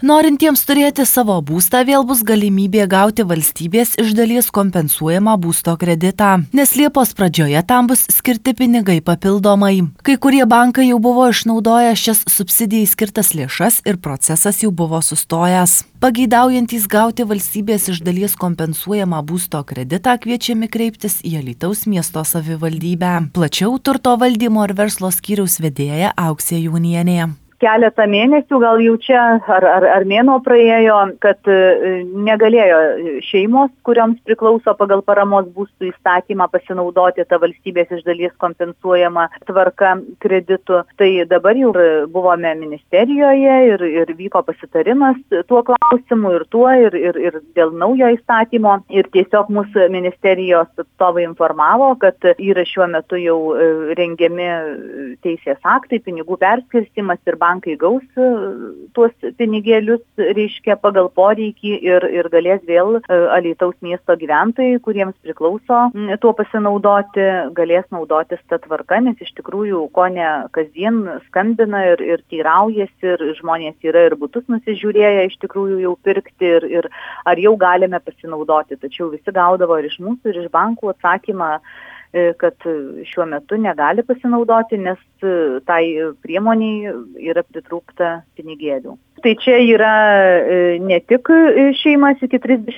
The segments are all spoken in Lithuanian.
Norintiems turėti savo būstą vėl bus galimybė gauti valstybės iš dalies kompensuojamą būsto kreditą, nes Liepos pradžioje tam bus skirti pinigai papildomai. Kai kurie bankai jau buvo išnaudoję šias subsidijai skirtas lėšas ir procesas jau buvo sustojęs. Pageidaujantys gauti valstybės iš dalies kompensuojamą būsto kreditą kviečiami kreiptis į Alytaus miesto savivaldybę. Plačiau turto valdymo ir verslo skyriaus vedėja Auksė Jaunienė. Keletą mėnesių, gal jau čia ar mėnuo praėjo, kad negalėjo šeimos, kurioms priklauso pagal paramos būstų įstatymą pasinaudoti tą valstybės iš dalies kompensuojamą tvarką kreditų. Tai dabar jau buvome ministerijoje ir vyko pasitarimas tuo klausimu ir dėl naujo įstatymo. Ir tiesiog mūsų ministerijos atstovai informavo, kad yra šiuo metu jau rengiami teisės aktai, pinigų perskirstymas ir bankai gaus tuos pinigėlius, reiškia, pagal poreikį ir galės vėl Alytaus miesto gyventojai, kuriems priklauso tuo pasinaudoti, galės naudotis tą tvarką, nes iš tikrųjų kone kasdien skambina ir teiraujasi ir žmonės yra ir butus nusižiūrėję iš tikrųjų jau pirkti ir ar jau galime pasinaudoti. Tačiau visi gaudavo ir iš mūsų, ir iš bankų atsakymą, kad šiuo metu negali pasinaudoti, nes tai priemoniai yra pritrūkta pinigėlių. Tai čia yra ne tik šeimas iki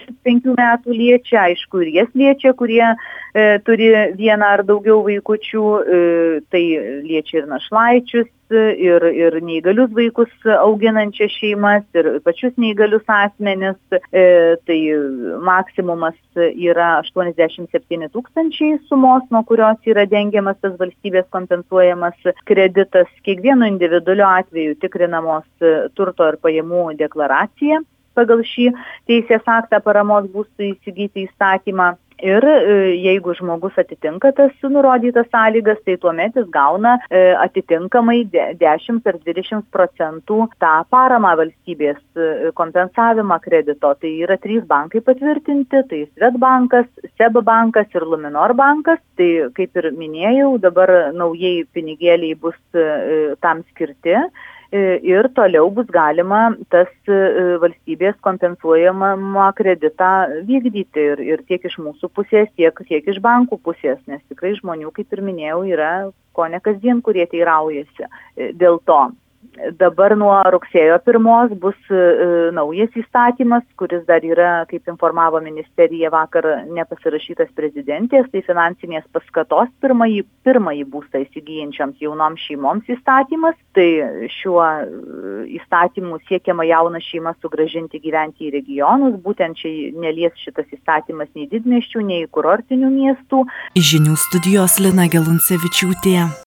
35 metų liečia, aišku, ir jas liečia, kurie turi vieną ar daugiau vaikučių, tai liečia ir našlaičius, ir neįgalius vaikus auginančias šeimas, ir pačius neįgalius asmenis. Tai maksimumas yra 87 000 sumos, nuo kurios yra dengiamas tas valstybės kompensuojamas kreditas. Kiekvienu individualiu atveju tikrinamos turto ir pajamų deklaracija pagal šį teisės aktą paramos būstui įsigyti įstatymą. Ir jeigu žmogus atitinka tas nurodytas sąlygas, tai tuomet jis gauna atitinkamai 10 ar 20% tą paramą valstybės kompensavimą kredito. Tai yra 3 bankai patvirtinti, tai Swedbankas, SEB bankas ir Luminor bankas. Tai kaip ir minėjau, dabar naujai pinigėliai bus tam skirti. Ir toliau bus galima tas valstybės kompensuojamą kreditą vykdyti ir tiek iš mūsų pusės, tiek iš bankų pusės, nes tikrai žmonių, kaip ir minėjau, yra kone kasdien, kurie teiraujasi dėl to. Dabar nuo rugsėjo 1 bus naujas įstatymas, kuris dar yra, kaip informavo ministerija vakar, nepasirašytas prezidentės, tai finansinės paskatos pirmąjį būstą įsigyjančiams jaunoms šeimoms įstatymas. Tai šiuo įstatymu siekiama jaunas šeimas sugrąžinti gyventi į regionus, būtent čia nelies šitas įstatymas nei didmiesčių, nei kurortinių miestų. Iš žinių studijos Lina Geluncevičiūtė.